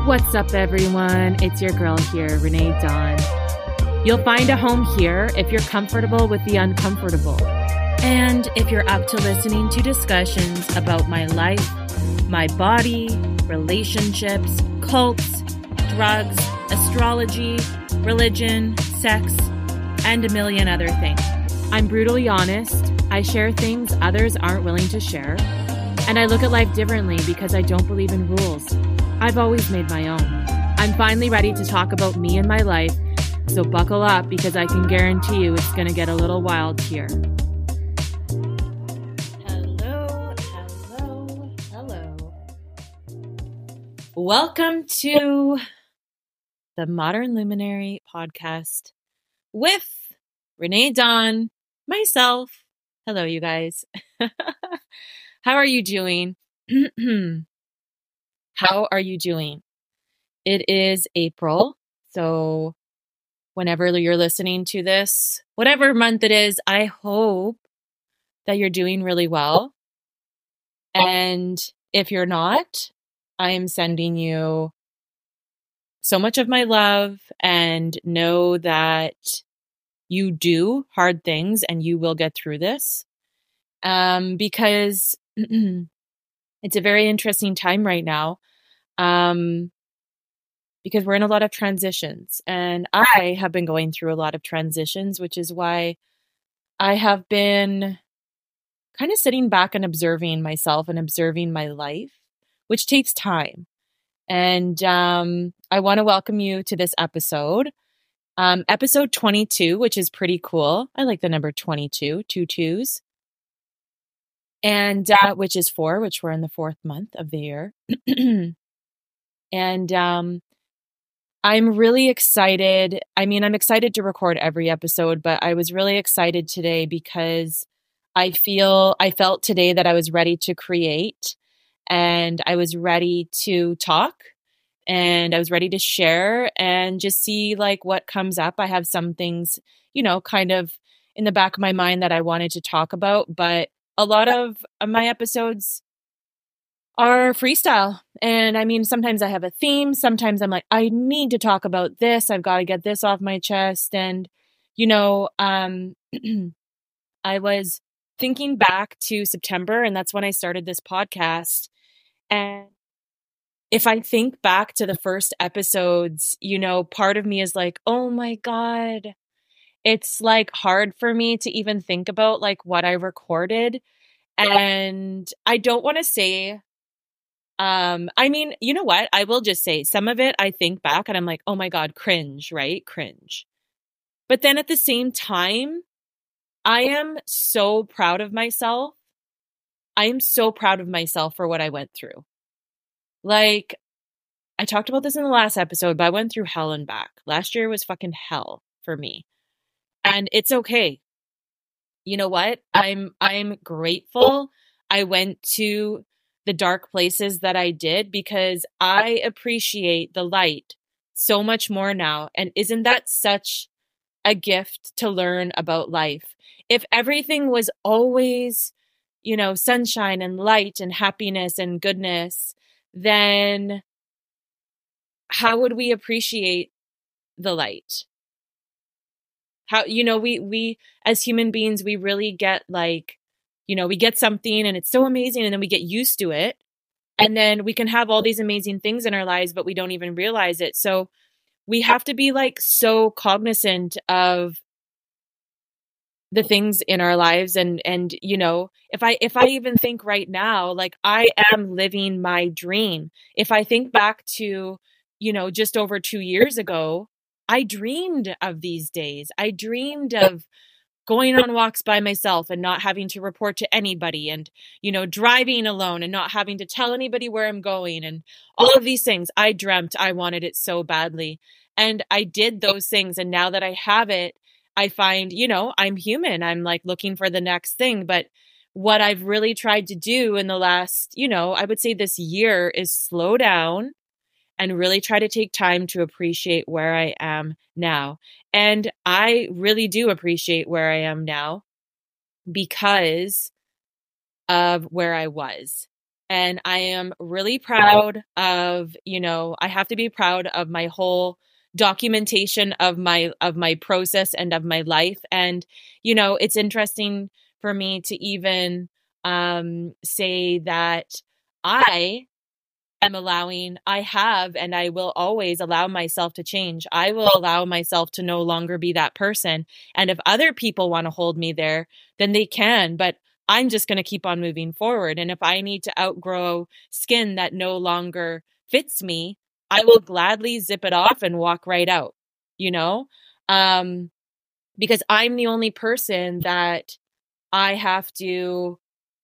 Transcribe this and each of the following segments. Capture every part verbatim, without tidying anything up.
What's up, everyone? It's your girl here, Renee Dawn. You'll find a home here if you're comfortable with the uncomfortable. And if you're up to listening to discussions about my life, my body, relationships, cults, drugs, astrology, religion, sex, and a million other things. I'm brutally honest. I share things others aren't willing to share. And I look at life differently because I don't believe in rules. I've always made my own. I'm finally ready to talk about me and my life, so buckle up because I can guarantee you it's going to get a little wild here. Hello, hello, hello. Welcome to the Modern Luminary podcast with Renee Dawn, myself. Hello, you guys. How are you doing? How are you doing? It is April, so whenever you're listening to this, whatever month it is, I hope that you're doing really well. And if you're not, I am sending you so much of my love, and know that you do hard things and you will get through this. Um, because it's a very interesting time right now. Um, because we're in a lot of transitions, and I have been going through a lot of transitions, which is why I have been kind of sitting back and observing myself and observing my life, which takes time. And um, I want to welcome you to this episode, um, episode twenty-two, which is pretty cool. I like the number twenty-two, two twos, and uh, which is four, which we're in the fourth month of the year. And um, I'm really excited. I mean, I'm excited to record every episode, but I was really excited today because I feel, I felt today that I was ready to create, and I was ready to talk, and I was ready to share and just see like what comes up. I have some things, you know, kind of in the back of my mind that I wanted to talk about, but a lot of my episodes are freestyle. And I mean, sometimes I have a theme. Sometimes I'm like, I need to talk about this. I've got to get this off my chest. And, you know, um, I was thinking back to September, and that's when I started this podcast. And if I think back to the first episodes, you know, part of me is like, oh my God, it's like hard for me to even think about like what I recorded. And I don't want to say, um, I mean, you know what? I will just say some of it, I think back and I'm like, oh my God, cringe, right? Cringe. But then at the same time, I am so proud of myself. I am so proud of myself for what I went through. Like, I talked about this in the last episode, but I went through hell and back. Last year was fucking hell for me. And it's okay. You know what? I'm I'm grateful I went to the dark places that I did, because I appreciate the light so much more now. And isn't that such a gift to learn about life? If everything was always, you know, sunshine and light and happiness and goodness, then how would we appreciate the light? How, you know, we, we, as human beings, we really get like, you know, we get something and it's so amazing, and then we get used to it. And then we can have all these amazing things in our lives, but we don't even realize it. So we have to be like so cognizant of the things in our lives. And, and, you know, if I, if I even think right now, like I am living my dream. If I think back to, you know, just over two years ago, I dreamed of these days. I dreamed of going on walks by myself and not having to report to anybody, and, you know, driving alone and not having to tell anybody where I'm going, and all of these things. I dreamt, I wanted it so badly. And I did those things. And now that I have it, I find, you know, I'm human. I'm like looking for the next thing. But what I've really tried to do in the last, you know, I would say this year, is slow down and really try to take time to appreciate where I am now. And I really do appreciate where I am now because of where I was. And I am really proud of, you know, I have to be proud of my whole documentation of my of my process and of my life. And, you know, it's interesting for me to even um say that I am allowing, I have, and I will always allow myself to change. I will allow myself to no longer be that person. And if other people want to hold me there, then they can. But I'm just going to keep on moving forward. And if I need to outgrow skin that no longer fits me, I will gladly zip it off and walk right out, you know? Um, because I'm the only person that I have to,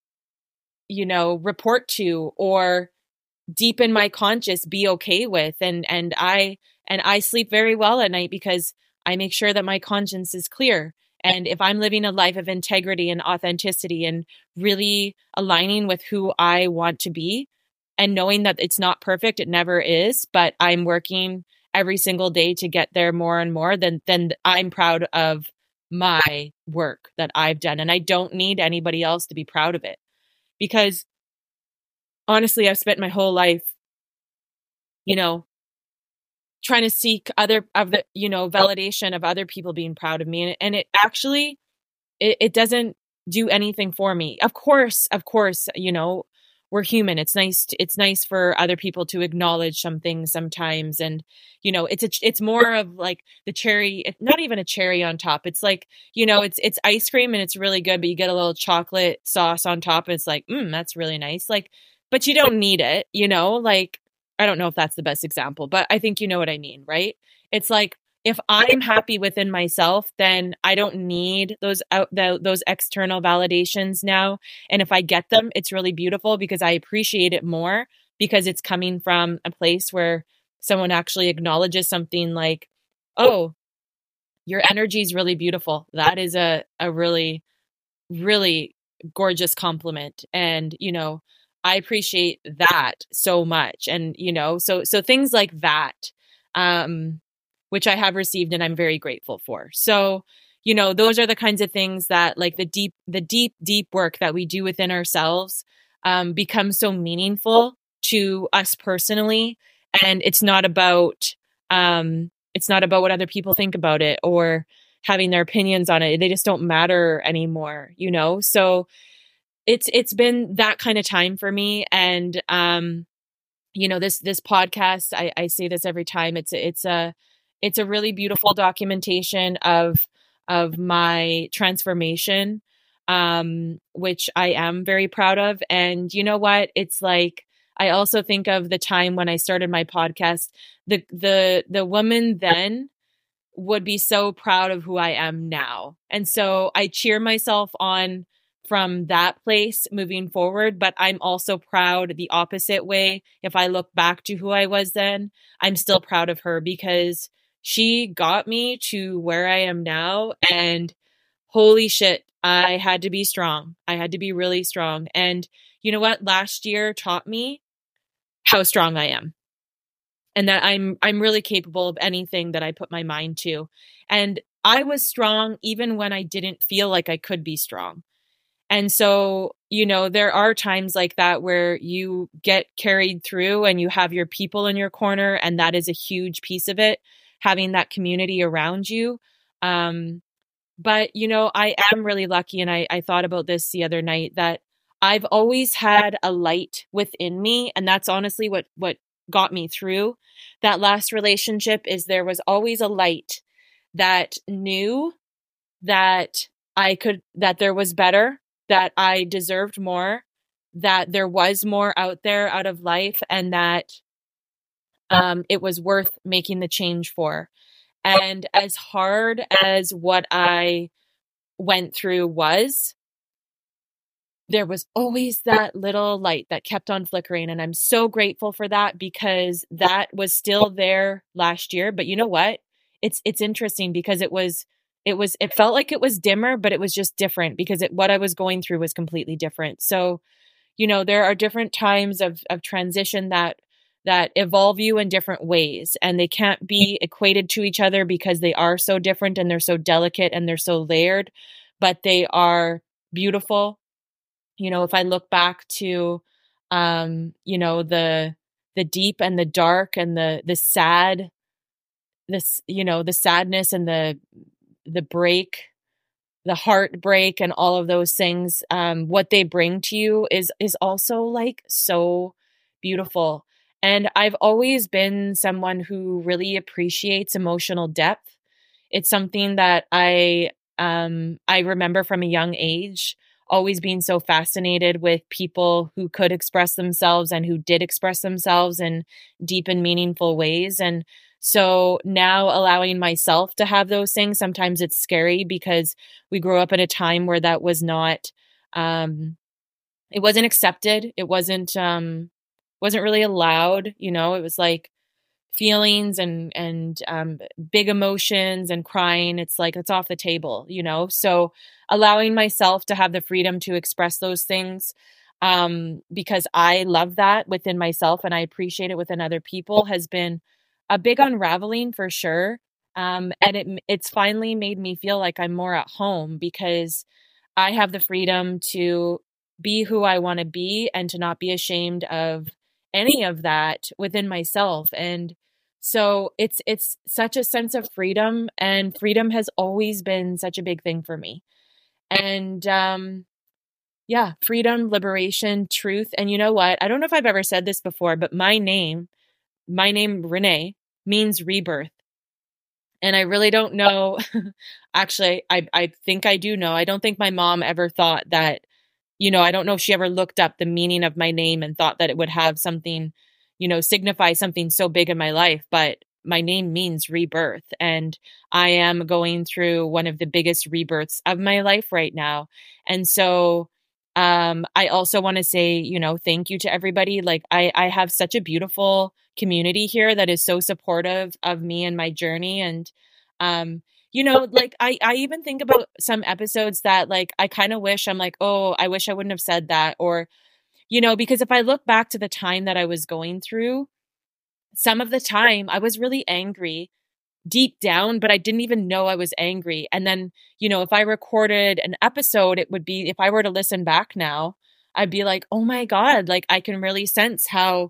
you know, report to or deep in my conscious be okay with. And and I and I sleep very well at night because I make sure that my conscience is clear. And if I'm living a life of integrity and authenticity and really aligning with who I want to be and knowing that it's not perfect, it never is, but I'm working every single day to get there more and more, then then I'm proud of my work that I've done. And I don't need anybody else to be proud of it. Because honestly, I've spent my whole life, you know, trying to seek other of the, you know, validation of other people being proud of me. And, and it actually, it, it doesn't do anything for me. Of course, of course, you know, we're human. It's nice. To, it's nice for other people to acknowledge some things sometimes. And, you know, it's a, it's more of like the cherry, not even a cherry on top. It's like, you know, it's, it's ice cream and it's really good, but you get a little chocolate sauce on top. And it's like, mm, that's really nice. Like, but you don't need it, you know, like, I don't know if that's the best example, but I think you know what I mean, right? It's like, if I'm happy within myself, then I don't need those out the, those external validations now. And if I get them, it's really beautiful because I appreciate it more because it's coming from a place where someone actually acknowledges something like, oh, your energy is really beautiful. That is a, a really, really gorgeous compliment. And, you know, I appreciate that so much. And, you know, so, so things like that, um, which I have received and I'm very grateful for. So, you know, those are the kinds of things that like the deep, the deep, deep work that we do within ourselves, um, becomes so meaningful to us personally. And it's not about, um, it's not about what other people think about it or having their opinions on it. They just don't matter anymore, you know? So it's, it's been that kind of time for me. And, um, you know, this, this podcast, I, I say this every time. It's, it's a, it's a really beautiful documentation of, of my transformation, um, which I am very proud of. And you know what? It's like, I also think of the time when I started my podcast, the, the, the woman then would be so proud of who I am now. And so I cheer myself on from that place moving forward, but I'm also proud the opposite way. If I look back to who I was then, I'm still proud of her because she got me to where I am now. And holy shit, I had to be strong. I had to be really strong. And you know what? Last year taught me how strong I am and that I'm, I'm really capable of anything that I put my mind to. And I was strong even when I didn't feel like I could be strong. And so, you know, there are times like that where you get carried through and you have your people in your corner. And that is a huge piece of it, having that community around you. Um, but, you know, I am really lucky. And I, I thought about this the other night that I've always had a light within me. And that's honestly what, what got me through that last relationship is there was always a light that knew that I could, that there was better, that I deserved more, that there was more out there out of life, and that um, it was worth making the change for. And as hard as what I went through was, there was always that little light that kept on flickering. And I'm so grateful for that because that was still there last year. But you know what? It's, it's interesting because it was, it was, it felt like it was dimmer, but it was just different because it, what I was going through was completely different. So, you know, there are different times of, of transition that, that evolve you in different ways, and they can't be equated to each other because they are so different and they're so delicate and they're so layered, but they are beautiful. You know, if I look back to um, you know, the the deep and the dark and the the sad, this, you know, the sadness and the the break, the heartbreak and all of those things, um, what they bring to you is is also like so beautiful. And I've always been someone who really appreciates emotional depth. It's something that I um I remember from a young age, always being so fascinated with people who could express themselves and who did express themselves in deep and meaningful ways. And so now allowing myself to have those things, sometimes it's scary because we grew up in a time where that was not um it wasn't accepted. It wasn't um wasn't really allowed, you know, it was like feelings and and um, big emotions and crying, it's like it's off the table, you know. So allowing myself to have the freedom to express those things, um, because I love that within myself and I appreciate it within other people, has been a big unraveling for sure. Um, and it it's finally made me feel like I'm more at home because I have the freedom to be who I want to be and to not be ashamed of any of that within myself. And so it's it's such a sense of freedom, and freedom has always been such a big thing for me. And um yeah, freedom, liberation, truth. And you know what? I don't know if I've ever said this before, but my name, my name Renee means rebirth. And I really don't know. Actually, I I think I do know. I don't think my mom ever thought that, you know, I don't know if she ever looked up the meaning of my name and thought that it would have something, you know, signify something so big in my life. But my name means rebirth. And I am going through one of the biggest rebirths of my life right now. And so um, I also want to say, you know, thank you to everybody. Like I, I have such a beautiful community here that is so supportive of me and my journey. And, um, you know, like I, I even think about some episodes that like, I kind of wish I'm like, oh, I wish I wouldn't have said that. Or, you know, because if I look back to the time that I was going through, some of the time I was really angry deep down, but I didn't even know I was angry. And then, you know, if I recorded an episode, it would be, if I were to listen back now, I'd be like, oh my God, like I can really sense how,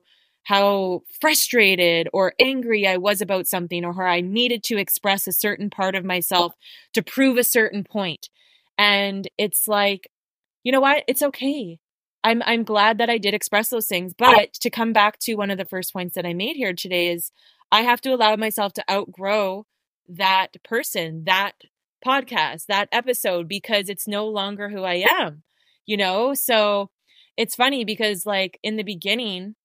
how frustrated or angry I was about something, or how I needed to express a certain part of myself to prove a certain point. And it's like, you know what? It's okay. I'm I'm glad that I did express those things. But to come back to one of the first points that I made here today is I have to allow myself to outgrow that person, that podcast, that episode, because it's no longer who I am, you know? So it's funny because like in the beginning,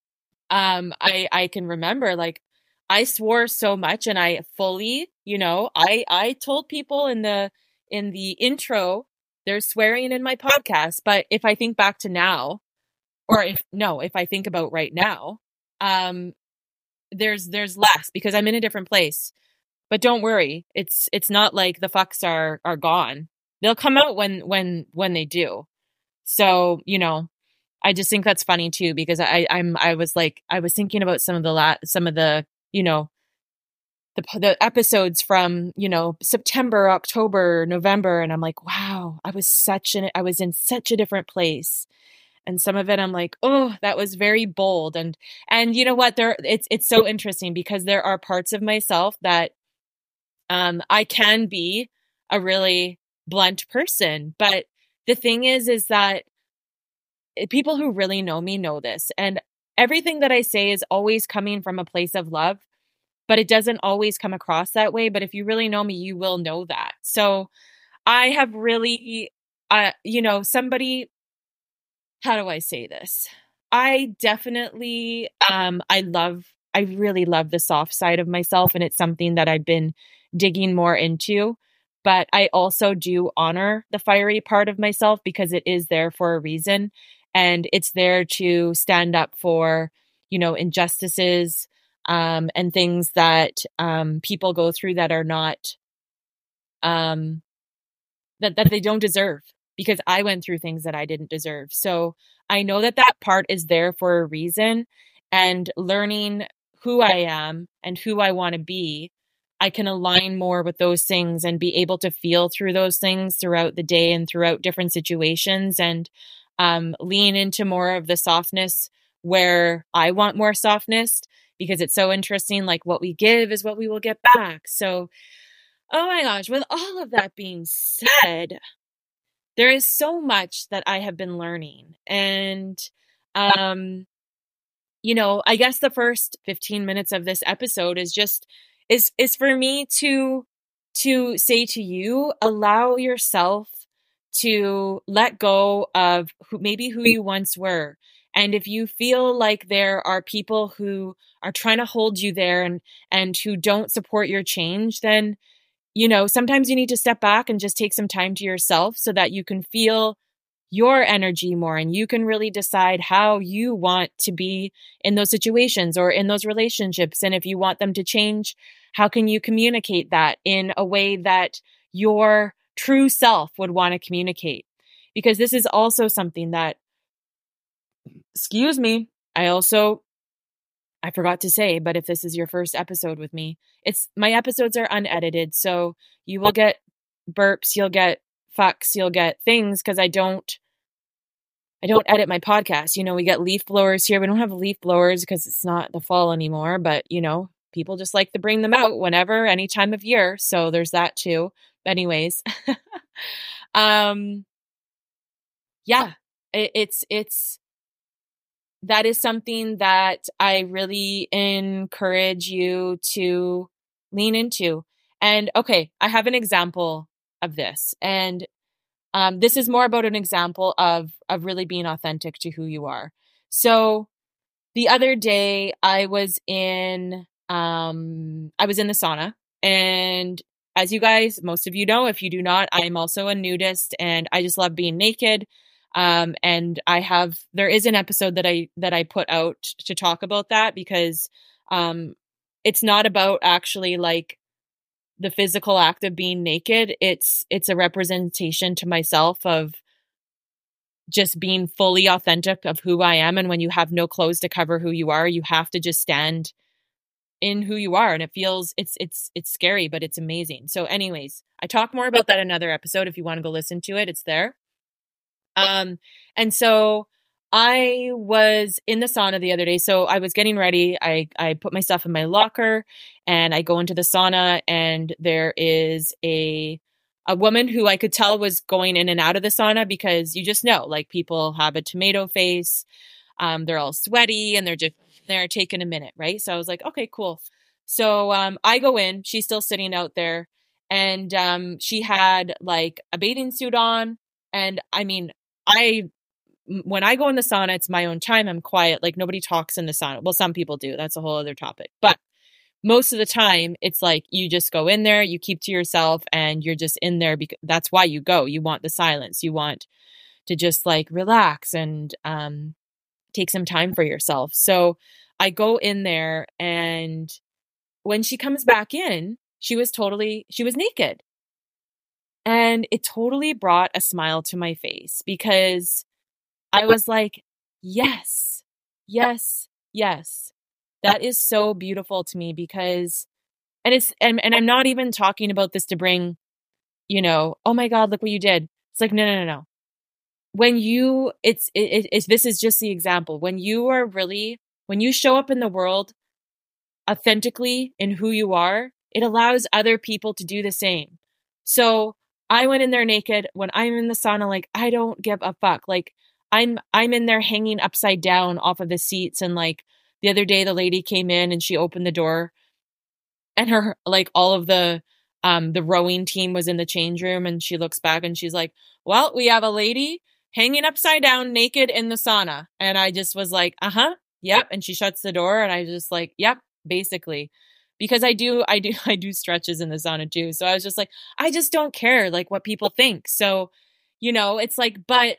um, I I can remember like I swore so much and I fully, you know, I I told people in the in the intro there's swearing in my podcast, but if I think back to now, or if no, if I think about right now, um, there's there's less because I'm in a different place. But don't worry, it's it's not like the fucks are are gone. They'll come out when when when they do. So you know, I just think that's funny too because I I'm I was like I was thinking about some of the la- some of the you know the the episodes from, you know, September, October, November, and I'm like, wow, I was such an I was in such a different place. And some of it I'm like, oh, that was very bold. And and you know what? There it's it's so interesting because there are parts of myself that um I can be a really blunt person. But the thing is is that people who really know me know this. And everything that I say is always coming from a place of love, but it doesn't always come across that way. But if you really know me, you will know that. So I have really, uh, you know, somebody, how do I say this? I definitely, um, I love, I really love the soft side of myself. And it's something that I've been digging more into. But I also do honor the fiery part of myself because it is there for a reason. And it's there to stand up for, you know, injustices, um, and things that um, people go through that are not, um, that, that they don't deserve, because I went through things that I didn't deserve. So I know that that part is there for a reason, and learning who I am and who I want to be, I can align more with those things and be able to feel through those things throughout the day and throughout different situations. And um, lean into more of the softness where I want more softness, because it's so interesting. Like, what we give is what we will get back. So, oh my gosh, with all of that being said, there is so much that I have been learning. And, um, you know, I guess the first fifteen minutes of this episode is just, is, is for me to, to say to you, allow yourself to let go of who, maybe who you once were. And if you feel like there are people who are trying to hold you there and, and who don't support your change, then, you know, sometimes you need to step back and just take some time to yourself so that you can feel your energy more and you can really decide how you want to be in those situations or in those relationships. And if you want them to change, how can you communicate that in a way that your true self would want to communicate? Because this is also something that, excuse me, I also, I forgot to say, but if this is your first episode with me, it's, my episodes are unedited. So you will get burps, you'll get fucks, you'll get things, because I don't, I don't edit my podcast. You know, we get leaf blowers here. We don't have leaf blowers because it's not the fall anymore, but you know, people just like to bring them out whenever, any time of year. So there's that too. Anyways, um, yeah, it, it's, it's, that is something that I really encourage you to lean into. And okay, I have an example of this. And um, this is more about an example of, of really being authentic to who you are. So the other day I was in, um, I was in the sauna, and as you guys, most of you know, if you do not, I'm also a nudist and I just love being naked. Um, and I have, there is an episode that I, that I put out to talk about that, because, um, it's not about actually like the physical act of being naked. It's, it's a representation to myself of just being fully authentic of who I am. And when you have no clothes to cover who you are, you have to just stand in who you are. And it feels, it's, it's, it's scary, but it's amazing. So anyways, I talk more about that in another episode. If you want to go listen to it, it's there. Um, and so I was in the sauna the other day. So I was getting ready. I, I put my stuff in my locker and I go into the sauna, and there is a, a woman who I could tell was going in and out of the sauna, because you just know, like, people have a tomato face. Um, they're all sweaty and they're just, they're taking a minute. Right. So I was like, okay, cool. So, um, I go in, she's still sitting out there, and, um, she had like a bathing suit on. And I mean, I, when I go in the sauna, it's my own time. I'm quiet. Like, nobody talks in the sauna. Well, some people do. That's a whole other topic. But most of the time, it's like you just go in there, you keep to yourself, and you're just in there because that's why you go. You want the silence. You want to just like relax and um, take some time for yourself. So I go in there, and when she comes back in, she was totally, she was naked. And it totally brought a smile to my face, because I was like, yes, yes, yes. That is so beautiful to me, because, and it's, and, and I'm not even talking about this to bring, you know, oh my God, look what you did. It's like, no, no, no, no. When you, it's, it, it's, this is just the example. When you are really, when you show up in the world authentically in who you are, it allows other people to do the same. So I went in there naked. When I'm in the sauna, like, I don't give a fuck. Like, I'm, I'm in there hanging upside down off of the seats. And like the other day, the lady came in and she opened the door, and her, like, all of the, um, the rowing team was in the change room, and she looks back and she's like, well, we have a lady hanging upside down naked in the sauna. And I just was like, uh-huh, yep. And she shuts the door, and I just like, yep, basically. Because I do, I do, I do stretches in the sauna too. So I was just like, I just don't care like what people think. So, you know, it's like, but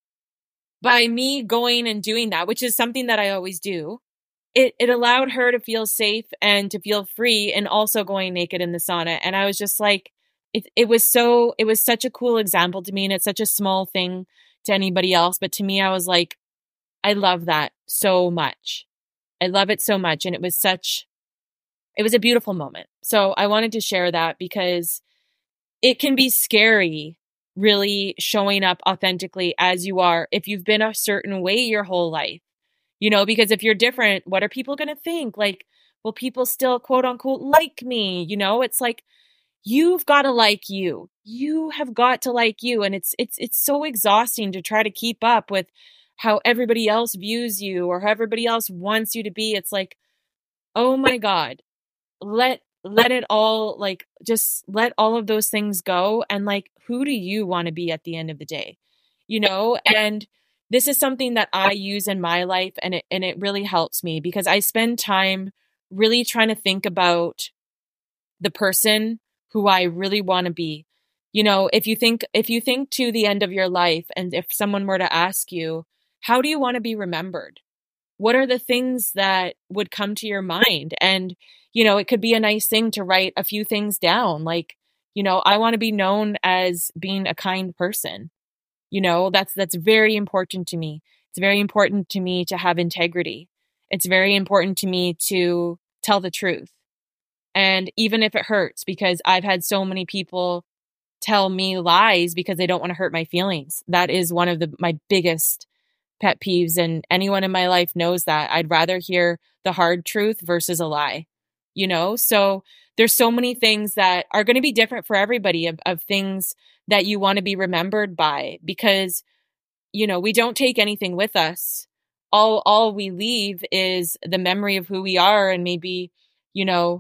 by me going and doing that, which is something that I always do, it, it allowed her to feel safe and to feel free, and also going naked in the sauna. And I was just like, it, it was so, it was such a cool example to me. And it's such a small thing to anybody else. But to me, I was like, I love that so much. I love it so much. And it was such, it was a beautiful moment. So I wanted to share that, because it can be scary really showing up authentically as you are if you've been a certain way your whole life. You know, because if you're different, what are people going to think? Like, will people still quote unquote like me? You know, it's like you've got to like you. You have got to like you. And it's it's it's so exhausting to try to keep up with how everybody else views you or how everybody else wants you to be. It's like, oh my God, let let it all, like, just let all of those things go. And like, who do you want to be at the end of the day? You know, and this is something that I use in my life, and it and it really helps me because I spend time really trying to think about the person who I really want to be. You know, if you think if you think to the end of your life, and if someone were to ask you, how do you want to be remembered? What are the things that would come to your mind? And, you know, it could be a nice thing to write a few things down. Like, you know, I want to be known as being a kind person. You know, that's that's very important to me. It's very important to me to have integrity. It's very important to me to tell the truth. And even if it hurts, because I've had so many people tell me lies because they don't want to hurt my feelings. That is one of the my biggest pet peeves, and anyone in my life knows that. I'd rather hear the hard truth versus a lie, you know? So there's so many things that are going to be different for everybody of, of things that you want to be remembered by, because, you know, we don't take anything with us. All, all we leave is the memory of who we are, and maybe, you know,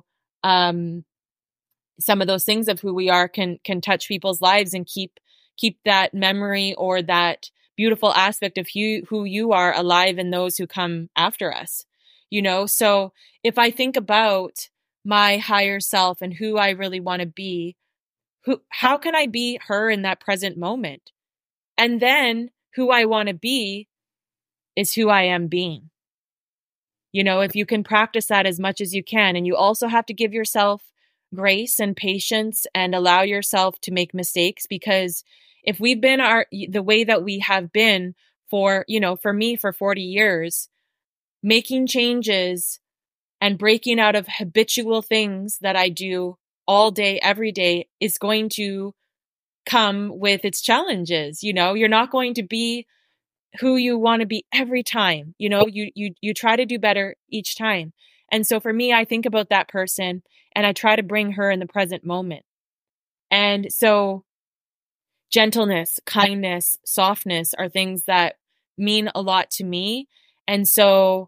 um, some of those things of who we are can, can touch people's lives and keep, keep that memory or that beautiful aspect of who, who you are alive in those who come after us, you know? So if I think about my higher self and who I really want to be, who, how can I be her in that present moment? And then who I want to be is who I am being. You know, if you can practice that as much as you can, and you also have to give yourself grace and patience and allow yourself to make mistakes, because if we've been our the way that we have been for, you know, for me for forty years, making changes and breaking out of habitual things that I do all day, every day is going to come with its challenges. You know, you're not going to be who you want to be every time. You know, you you you try to do better each time. And so for me, I think about that person and I try to bring her in the present moment. And so gentleness, kindness, softness are things that mean a lot to me. And so,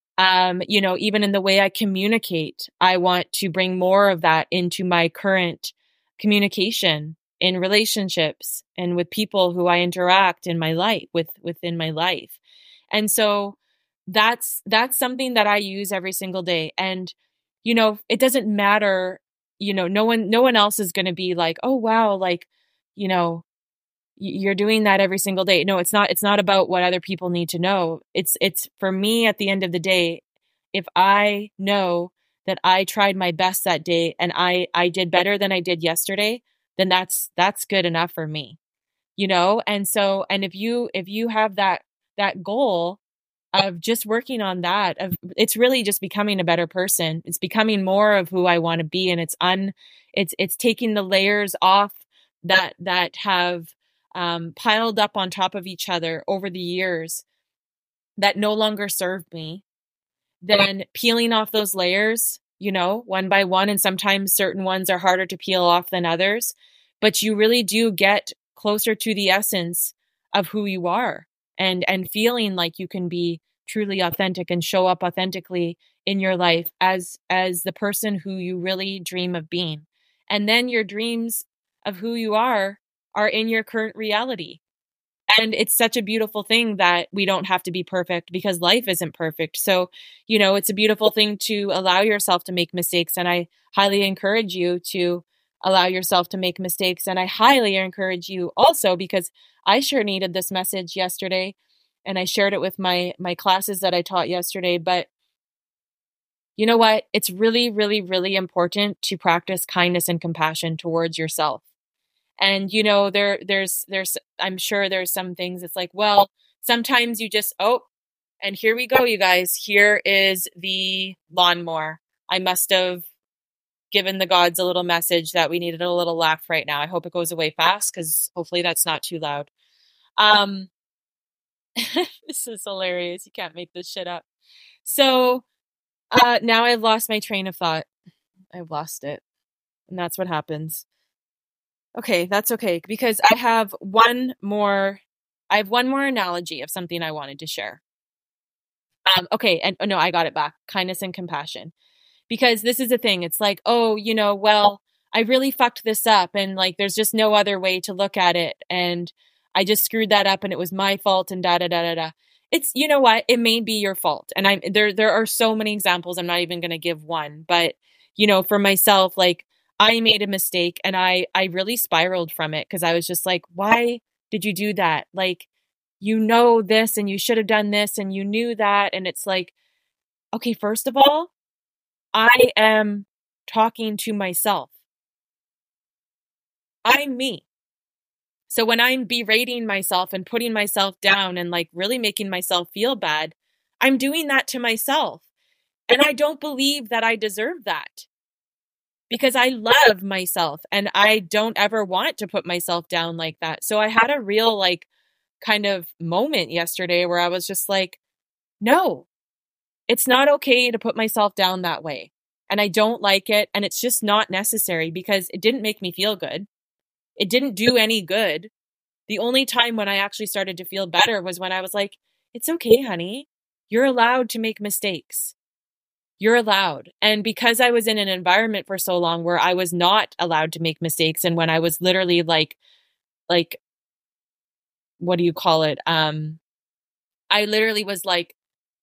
um, you know, even in the way I communicate, I want to bring more of that into my current communication in relationships and with people who I interact in my life with within my life. And so that's, that's something that I use every single day. And, you know, it doesn't matter, you know, no one, no one else is going to be like, oh, wow, like, you know, you're doing that every single day. No, it's not, it's not about what other people need to know. It's, it's for me at the end of the day, if I know that I tried my best that day and I, I did better than I did yesterday, then that's, that's good enough for me, you know? And so, and if you, if you have that, that goal of just working on that, of it's really just becoming a better person. It's becoming more of who I want to be. And it's un, it's, it's taking the layers off that, that have, um, piled up on top of each other over the years that no longer serve me, then peeling off those layers, you know, one by one. And sometimes certain ones are harder to peel off than others, but you really do get closer to the essence of who you are, and, and feeling like you can be truly authentic and show up authentically in your life as, as the person who you really dream of being. And then your dreams of who you are are in your current reality. And it's such a beautiful thing that we don't have to be perfect, because life isn't perfect. So, you know, it's a beautiful thing to allow yourself to make mistakes. And I highly encourage you to allow yourself to make mistakes. And I highly encourage you also, because I sure needed this message yesterday, and I shared it with my, my classes that I taught yesterday. But you know what? It's really, really, really important to practice kindness and compassion towards yourself. And, you know, there, there's, there's, I'm sure there's some things it's like, well, sometimes you just, oh, and here we go, you guys, here is the lawnmower. I must have given the gods a little message that we needed a little laugh right now. I hope it goes away fast because hopefully that's not too loud. Um, this is hilarious. You can't make this shit up. So uh, now I've lost my train of thought. I've lost it. And that's what happens. Okay, that's okay. Because I have one more, I have one more analogy of something I wanted to share. Um, okay, and oh, no, I got it back. Kindness and compassion. Because this is the thing. It's like, oh, you know, well, I really fucked this up and like there's just no other way to look at it. And I just screwed that up and it was my fault and da da da da da. It's, you know what? It may be your fault. And I'm there there are so many examples. I'm not even going to give one, but you know, for myself, like I made a mistake and I I really spiraled from it because I was just like, why did you do that? Like, you know this and you should have done this and you knew that. And it's like, okay, first of all, I am talking to myself. I'm me. So when I'm berating myself and putting myself down and like really making myself feel bad, I'm doing that to myself. And I don't believe that I deserve that because I love myself and I don't ever want to put myself down like that. So I had a real like kind of moment yesterday where I was just like, no, it's not okay to put myself down that way. And I don't like it. And it's just not necessary because it didn't make me feel good. It didn't do any good. The only time when I actually started to feel better was when I was like, it's okay, honey. You're allowed to make mistakes. You're allowed. And because I was in an environment for so long where I was not allowed to make mistakes and when I was literally like, like, what do you call it? Um, I literally was like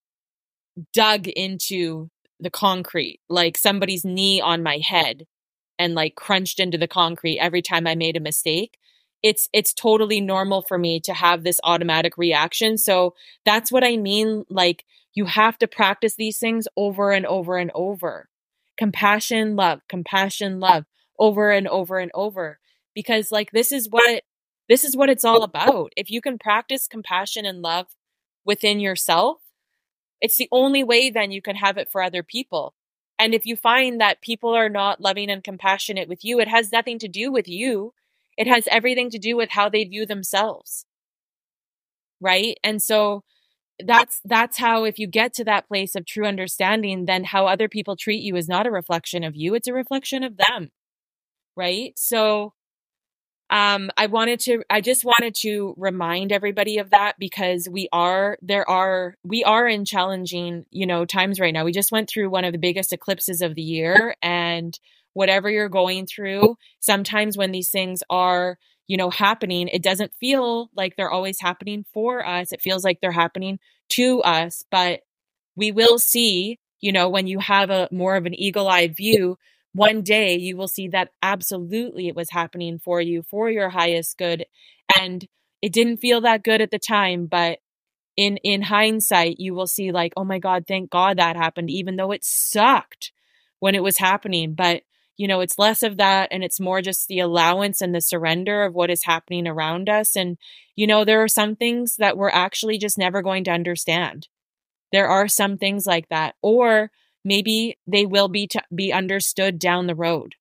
dug into the concrete, like somebody's knee on my head and like crunched into the concrete every time I made a mistake. It's, it's totally normal for me to have this automatic reaction. So that's what I mean. Like you have to practice these things over and over and over. Compassion, love, compassion, love, over and over and over. Because like, this is what, this is what it's all about. If you can practice compassion and love within yourself, it's the only way then you can have it for other people. And if you find that people are not loving and compassionate with you, it has nothing to do with you. It has everything to do with how they view themselves. Right? And so that's that's how, if you get to that place of true understanding, then how other people treat you is not a reflection of you, it's a reflection of them. Right? So Um, I wanted to, I just wanted to remind everybody of that because we are, there are, we are in challenging, you know, times right now. We just went through one of the biggest eclipses of the year, and whatever you're going through, sometimes when these things are, you know, happening, it doesn't feel like they're always happening for us. It feels like they're happening to us, but we will see, you know, when you have a more of an eagle-eyed view, one day you will see that absolutely it was happening for you, for your highest good. And it didn't feel that good at the time, but in, in hindsight, you will see like, oh my God, thank God that happened, even though it sucked when it was happening. But, you know, it's less of that. And it's more just the allowance and the surrender of what is happening around us. And, you know, there are some things that we're actually just never going to understand. There are some things like that, or maybe they will be to be understood down the road.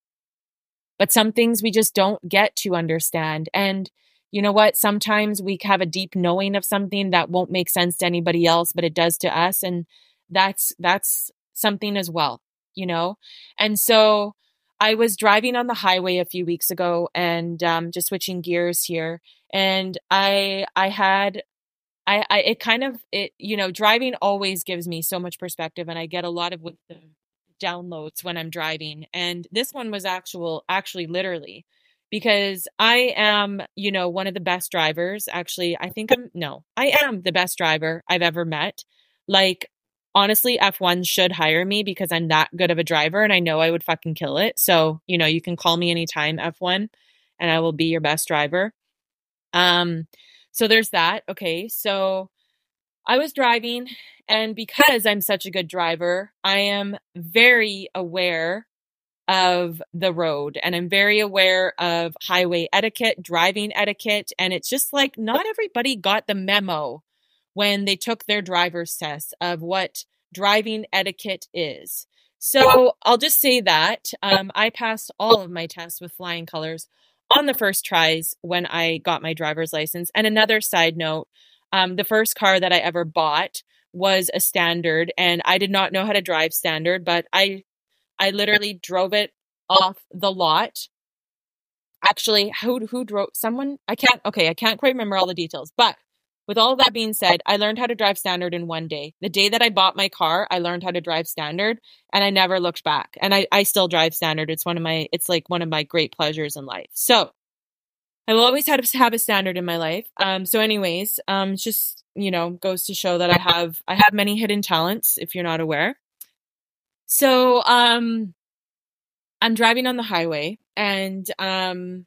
But some things we just don't get to understand. And you know what? Sometimes we have a deep knowing of something that won't make sense to anybody else, but it does to us. And that's, that's something as well, you know? And so I was driving on the highway a few weeks ago and um, just switching gears here. And I, I had I, I, it kind of, it, you know, driving always gives me so much perspective, and I get a lot of wisdom downloads when I'm driving. And this one was actual, actually, literally, because I am, you know, one of the best drivers. Actually, I think I'm, no, I am the best driver I've ever met. Like, honestly, F one should hire me because I'm that good of a driver and I know I would fucking kill it. So, you know, you can call me anytime, F one, and I will be your best driver. Um, So there's that. Okay. So I was driving, and because I'm such a good driver, I am very aware of the road, and I'm very aware of highway etiquette, driving etiquette. And it's just like, not everybody got the memo when they took their driver's test of what driving etiquette is. So I'll just say that um, I passed all of my tests with flying colors on the first tries when I got my driver's license. And another side note, um, the first car that I ever bought was a standard, and I did not know how to drive standard, but I I literally drove it off the lot. Actually, who who drove someone? I can't okay, I can't quite remember all the details, but with all of that being said, I learned how to drive standard in one day. The day that I bought my car, I learned how to drive standard, and I never looked back. And I, I still drive standard. It's one of my, it's like one of my great pleasures in life. So I will always have to have a standard in my life. Um, so anyways, um, it's just, you know, goes to show that I have, I have many hidden talents if you're not aware. So, um, I'm driving on the highway, and, um,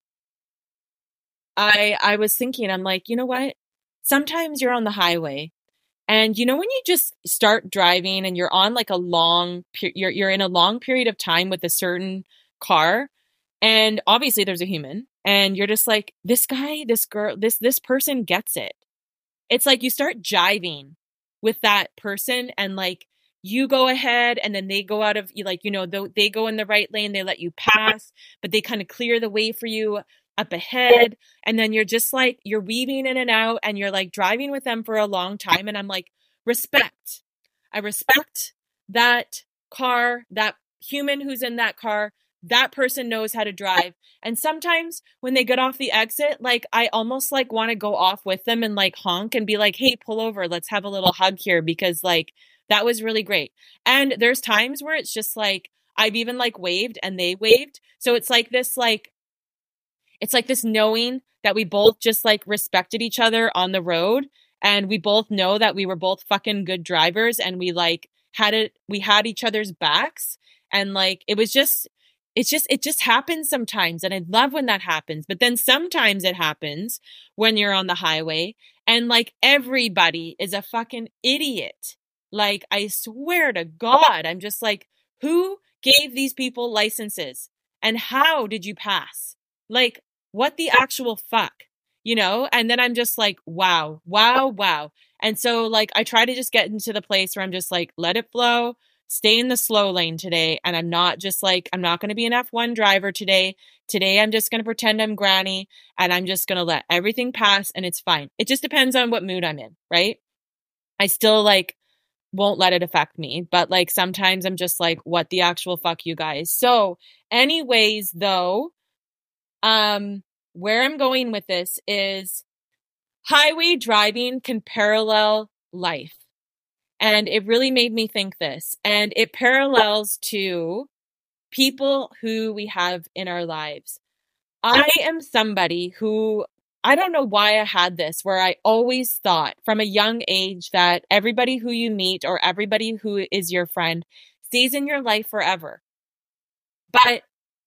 I, I was thinking, I'm like, you know what? Sometimes you're on the highway, and you know when you just start driving and you're on like a long you're you're in a long period of time with a certain car, and obviously there's a human, and you're just like, this guy, this girl, this this person gets it. It's like you start jiving with that person, and like you go ahead and then they go out of you, like, you know, they go in the right lane, they let you pass, but they kind of clear the way for you up ahead. And then you're just like, you're weaving in and out, and you're like driving with them for a long time. And I'm like, respect. I respect that car, that human who's in that car. That person knows how to drive. And sometimes when they get off the exit, like I almost like want to go off with them and like honk and be like, hey, pull over. Let's have a little hug here, because like that was really great. And there's times where it's just like, I've even like waved and they waved. So it's like this, like, it's like this knowing that we both just like respected each other on the road, and we both know that we were both fucking good drivers, and we like had it, we had each other's backs. And like, it was just, it's just, it just happens sometimes. And I love when that happens. But then sometimes it happens when you're on the highway and like everybody is a fucking idiot. Like, I swear to God, I'm just like, who gave these people licenses? And how did you pass? Like, what the actual fuck, you know? And then I'm just like, wow, wow, wow. And so like, I try to just get into the place where I'm just like, let it flow, stay in the slow lane today. And I'm not just like, I'm not going to be an F one driver today. Today, I'm just going to pretend I'm Granny, and I'm just going to let everything pass, and it's fine. It just depends on what mood I'm in, right? I still like won't let it affect me, but like sometimes I'm just like, what the actual fuck, you guys? So anyways, though, Um, where I'm going with this is highway driving can parallel life. And it really made me think this. And it parallels to people who we have in our lives. I am somebody who, I don't know why I had this, where I always thought from a young age that everybody who you meet or everybody who is your friend stays in your life forever. But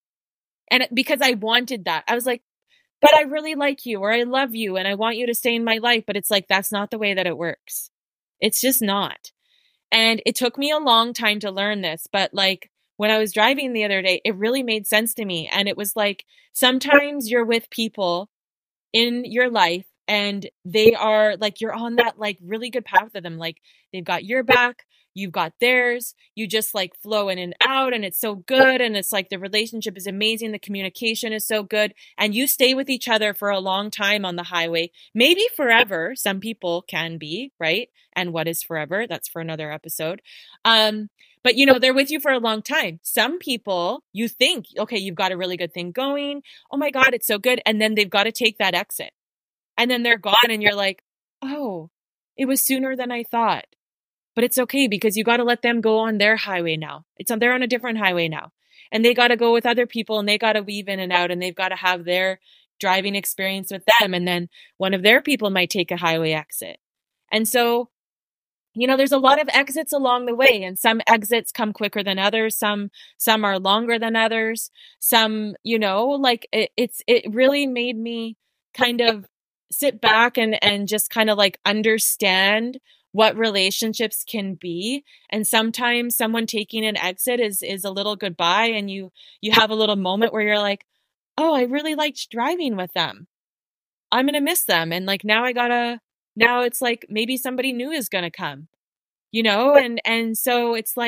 And because I wanted that, I was like, but I really like you, or I love you, and I want you to stay in my life. But it's like, that's not the way that it works. It's just not. And it took me a long time to learn this. But like when I was driving the other day, it really made sense to me. And it was like, sometimes you're with people in your life, and they are like, you're on that like really good path with them. Like they've got your back, you've got theirs, you just like flow in and out, and it's so good. And it's like the relationship is amazing. The communication is so good. And you stay with each other for a long time on the highway, maybe forever. Some people can be, right? And what is forever? That's for another episode. Um, But, you know, they're with you for a long time. Some people, you think, okay, you've got a really good thing going. Oh my God, it's so good. And then they've got to take that exit. And then they're gone, and you're like, oh, it was sooner than I thought. But it's okay, because you got to let them go on their highway now. It's on, they're on a different highway now. And they got to go with other people, and they got to weave in and out, and they've got to have their driving experience with them. And then one of their people might take a highway exit. And so, you know, there's a lot of exits along the way, and some exits come quicker than others. Some, some are longer than others. Some, you know, like it, it's, it really made me kind of sit back and, and just kind of like understand what relationships can be. And sometimes someone taking an exit is, is a little goodbye. And you, you have a little moment where you're like, oh, I really liked driving with them. I'm going to miss them. And like, now I gotta, now it's like maybe somebody new is going to come, you know? And, and so it's like,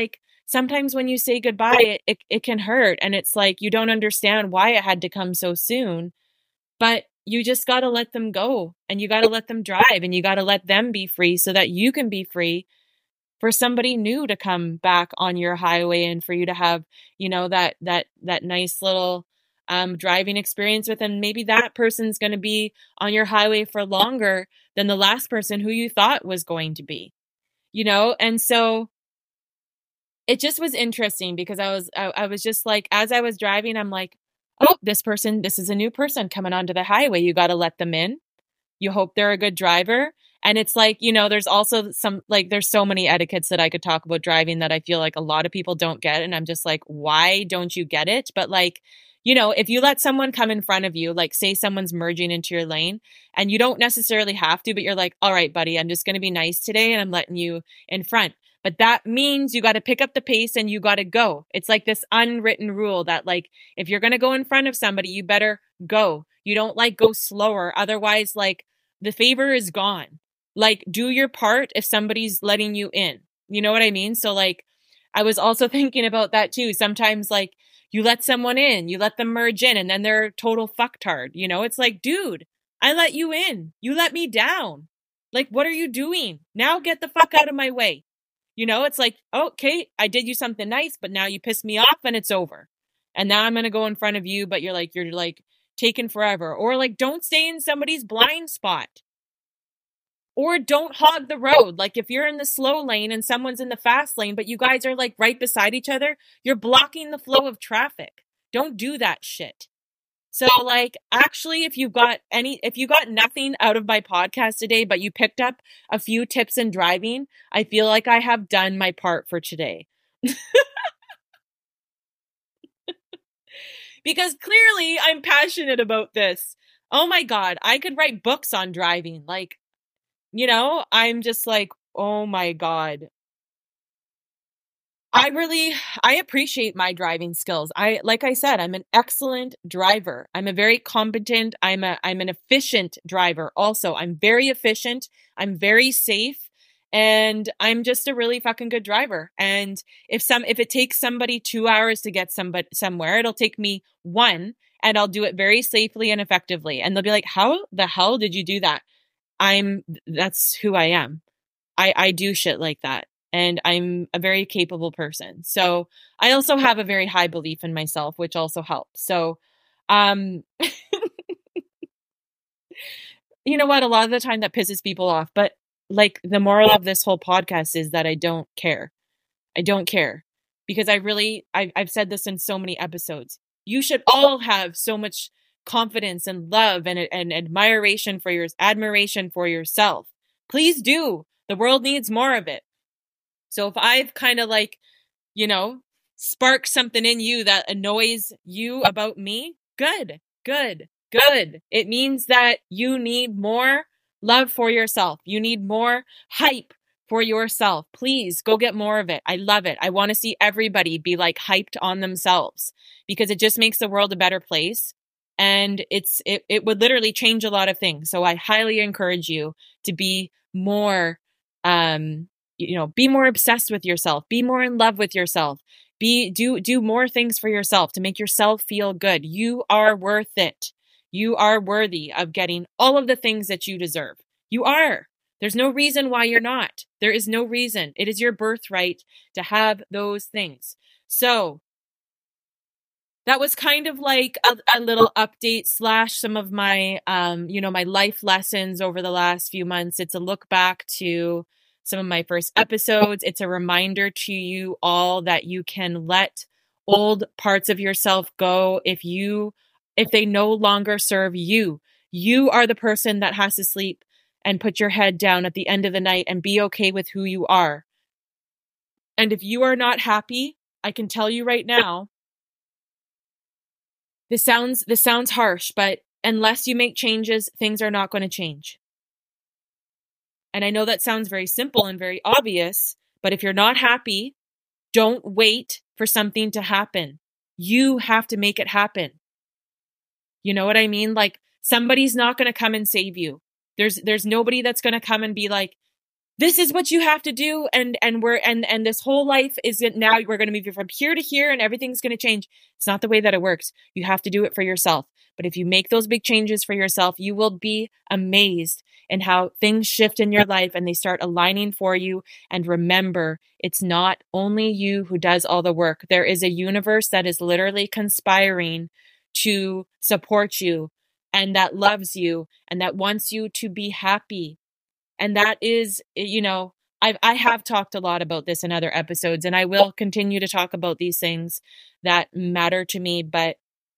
sometimes when you say goodbye, it, it, it can hurt. And it's like, you don't understand why it had to come so soon, but you just got to let them go, and you got to let them drive, and you got to let them be free so that you can be free for somebody new to come back on your highway, and for you to have, you know, that, that, that nice little um, driving experience with. And maybe that person's going to be on your highway for longer than the last person who you thought was going to be, you know? And so it just was interesting because I was, I, I was just like, as I was driving, I'm like, oh, this person, this is a new person coming onto the highway. You got to let them in. You hope they're a good driver. And it's like, you know, there's also some, like, there's so many etiquettes that I could talk about driving that I feel like a lot of people don't get. And I'm just like, why don't you get it? But like, you know, if you let someone come in front of you, like say someone's merging into your lane and you don't necessarily have to, but you're like, all right, buddy, I'm just going to be nice today and I'm letting you in front. But that means you got to pick up the pace and you got to go. It's like this unwritten rule that like, if you're going to go in front of somebody, you better go. You don't like go slower. Otherwise, like the favor is gone. Like do your part if somebody's letting you in. You know what I mean? So like, I was also thinking about that too. Sometimes like you let someone in, you let them merge in and then they're a total fucktard. You know, it's like, dude, I let you in. You let me down. Like, what are you doing? Now get the fuck out of my way. You know, it's like, okay, I did you something nice, but now you pissed me off and it's over. And now I'm going to go in front of you, but you're like, you're like taking forever. Or like, don't stay in somebody's blind spot. Or don't hog the road. Like if you're in the slow lane and someone's in the fast lane, but you guys are like right beside each other, you're blocking the flow of traffic. Don't do that shit. So like, actually, if you got any, if you got nothing out of my podcast today, but you picked up a few tips in driving, I feel like I have done my part for today. Because clearly I'm passionate about this. Oh my God, I could write books on driving. Like, you know, I'm just like, oh my God. I really, I appreciate my driving skills. I, like I said, I'm an excellent driver. I'm a very competent, I'm a, I'm an efficient driver. Also, I'm very efficient. I'm very safe, and I'm just a really fucking good driver. And if some, if it takes somebody two hours to get somebody somewhere, it'll take me one, and I'll do it very safely and effectively. And they'll be like, how the hell did you do that? I'm, that's who I am. I, I do shit like that. And I'm a very capable person. So I also have a very high belief in myself, which also helps. So, um, you know what? A lot of the time that pisses people off, but like the moral of this whole podcast is that I don't care. I don't care because I really, I, I've said this in so many episodes. You should all have so much confidence and love and, and admiration for your admiration for yourself. Please do. The world needs more of it. So if I've kind of like, you know, sparked something in you that annoys you about me, good, good, good. It means that you need more love for yourself. You need more hype for yourself. Please go get more of it. I love it. I want to see everybody be like hyped on themselves because it just makes the world a better place. And it's, it, it would literally change a lot of things. So I highly encourage you to be more, um, you know, be more obsessed with yourself, be more in love with yourself, be, do, do more things for yourself to make yourself feel good. You are worth it. You are worthy of getting all of the things that you deserve. You are. There's no reason why you're not. There is no reason. It is your birthright to have those things. So that was kind of like a, a little update slash some of my, um, you know, my life lessons over the last few months. It's a look back to some of my first episodes. It's a reminder to you all that you can let old parts of yourself go if you, if they no longer serve you. You are the person that has to sleep and put your head down at the end of the night and be okay with who you are. And if you are not happy, I can tell you right now, this sounds, this sounds harsh, but unless you make changes, things are not going to change. And I know that sounds very simple and very obvious, but if you're not happy, don't wait for something to happen. You have to make it happen. You know what I mean? Like somebody's not going to come and save you. There's, there's nobody that's going to come and be like, this is what you have to do. And, and we're, and, and this whole life is it now we're going to move from here to here and everything's going to change. It's not the way that it works. You have to do it for yourself. But if you make those big changes for yourself, you will be amazed in how things shift in your life and they start aligning for you. And remember, it's not only you who does all the work. There is a universe that is literally conspiring to support you and that loves you and that wants you to be happy. And that is, you know, I've, I have talked a lot about this in other episodes, and I will continue to talk about these things that matter to me, but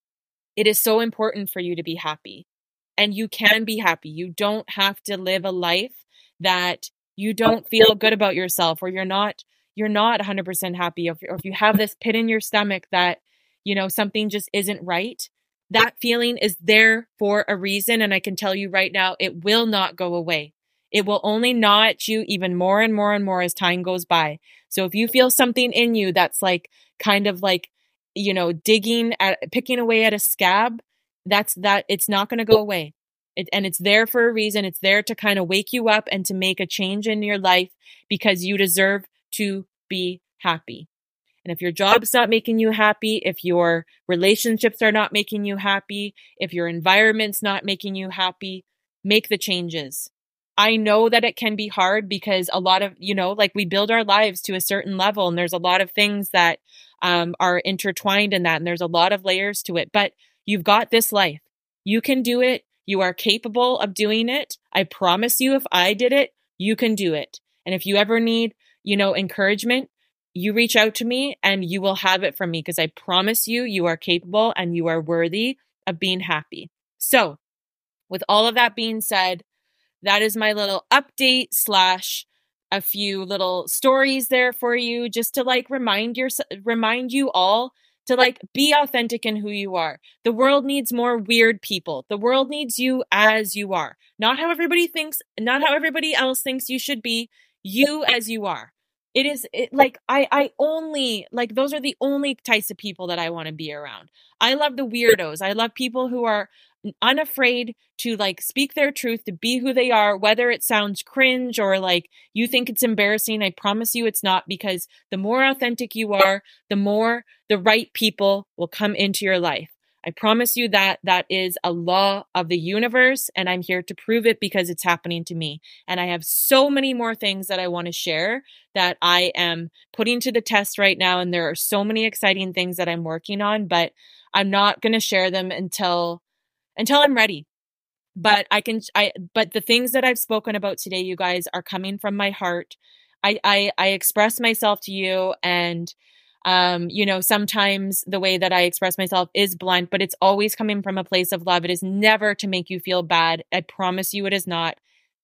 it is so important for you to be happy. And you can be happy. You don't have to live a life that you don't feel good about yourself, or you're not, you're not one hundred percent happy, or if you have this pit in your stomach that, you know, something just isn't right. That feeling is there for a reason. And I can tell you right now, it will not go away. It will only gnaw at you even more and more and more as time goes by. So if you feel something in you that's like, kind of like, you know, digging at, picking away at a scab, that's that it's not going to go away. It, and it's there for a reason. It's there to kind of wake you up and to make a change in your life because you deserve to be happy. And if your job's not making you happy, if your relationships are not making you happy, if your environment's not making you happy, make the changes. I know that it can be hard because a lot of, you know, like we build our lives to a certain level and there's a lot of things that um, are intertwined in that. And there's a lot of layers to it, but you've got this life. You can do it. You are capable of doing it. I promise you, if I did it, you can do it. And if you ever need, you know, encouragement, you reach out to me and you will have it from me because I promise you, you are capable and you are worthy of being happy. So with all of that being said, that is my little update slash a few little stories there for you, just to like remind your, remind you all to like be authentic in who you are. The world needs more weird people. The world needs you as you are, not how everybody thinks, not how everybody else thinks you should be, you as you are. It is it, like, I, I only, like, those are the only types of people that I want to be around. I love the weirdos. I love people who are unafraid to like speak their truth, to be who they are, whether it sounds cringe or like you think it's embarrassing. I promise you it's not, because the more authentic you are, the more the right people will come into your life. I promise you that that is a law of the universe, and I'm here to prove it because it's happening to me. And I have so many more things that I want to share that I am putting to the test right now. And there are so many exciting things that I'm working on, but I'm not going to share them until until I'm ready. But I can, I, but the things that I've spoken about today, you guys, are coming from my heart. I, I, I express myself to you, and Um, you know, sometimes the way that I express myself is blunt, but it's always coming from a place of love. It is never to make you feel bad. I promise you it is not.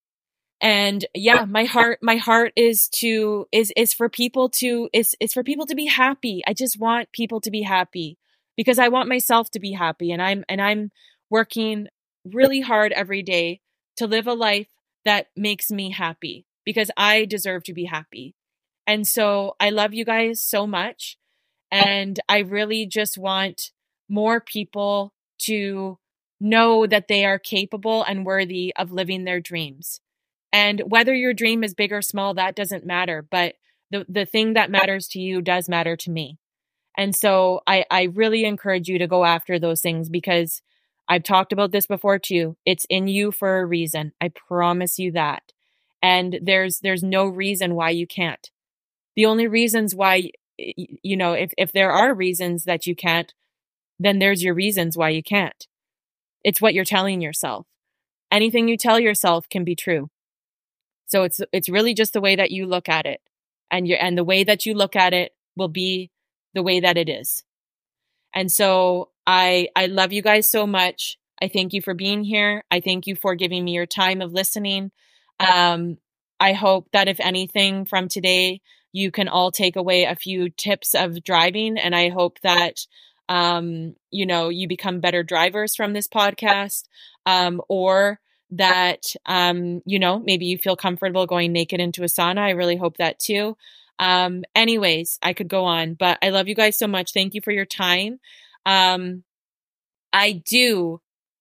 And yeah, my heart, my heart is to, is, is for people to, is, is for people to be happy. I just want people to be happy because I want myself to be happy. And I'm, and I'm working really hard every day to live a life that makes me happy because I deserve to be happy. And so I love you guys so much. And I really just want more people to know that they are capable and worthy of living their dreams. And whether your dream is big or small, that doesn't matter. But the, the thing that matters to you does matter to me. And so I, I really encourage you to go after those things because I've talked about this before too. It's in you for a reason. I promise you that. And there's, there's no reason why you can't. The only reasons why, you know, if, if there are reasons that you can't, then there's your reasons why you can't. It's what you're telling yourself. Anything you tell yourself can be true. So it's, it's really just the way that you look at it, and you and the way that you look at it will be the way that it is. And so I, I love you guys so much. I thank you for being here. I thank you for giving me your time of listening. Um, I hope that if anything from today, you can all take away a few tips of driving. And I hope that, um, you know, you become better drivers from this podcast, um, or that, um, you know, maybe you feel comfortable going naked into a sauna. I really hope that too. Um, anyways, I could go on, but I love you guys so much. Thank you for your time. Um, I do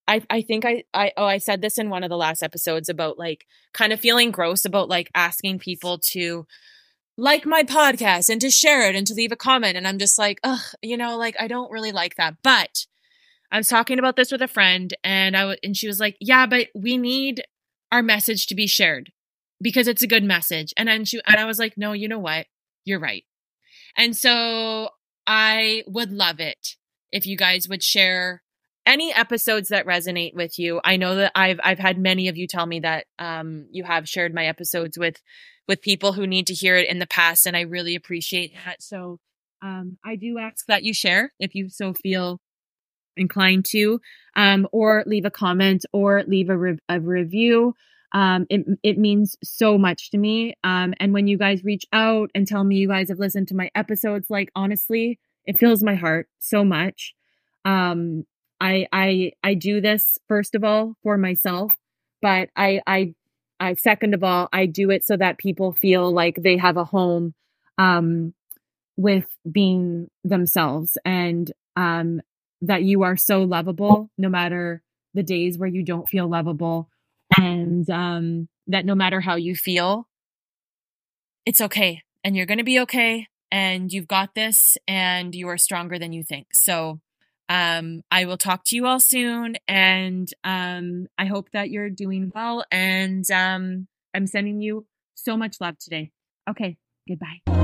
I, I think I, I, oh, I said this in one of the last episodes about like kind of feeling gross about like asking people to like my podcast and to share it and to leave a comment. And I'm just like, ugh, you know, like I don't really like that. But I was talking about this with a friend and I w- and she was like, yeah, but we need our message to be shared because it's a good message. And then she, and I was like, no, you know what? You're right. And so I would love it if you guys would share any episodes that resonate with you. I know that I've I've had many of you tell me that um, you have shared my episodes with with people who need to hear it in the past, and I really appreciate that. So um, I do ask that you share if you so feel inclined to, um, or leave a comment or leave a, re- a review. Um, it, it means so much to me. Um, and when you guys reach out and tell me you guys have listened to my episodes, like, honestly, it fills my heart so much. Um, I, I, I do this first of all for myself, but I, I, I, second of all, I do it so that people feel like they have a home, um, with being themselves, and, um, that you are so lovable no matter the days where you don't feel lovable, and um, that no matter how you feel, it's okay, and you're going to be okay, and you've got this, and you are stronger than you think. So um, I will talk to you all soon, and um, I hope that you're doing well, and um, I'm sending you so much love today. Okay, goodbye.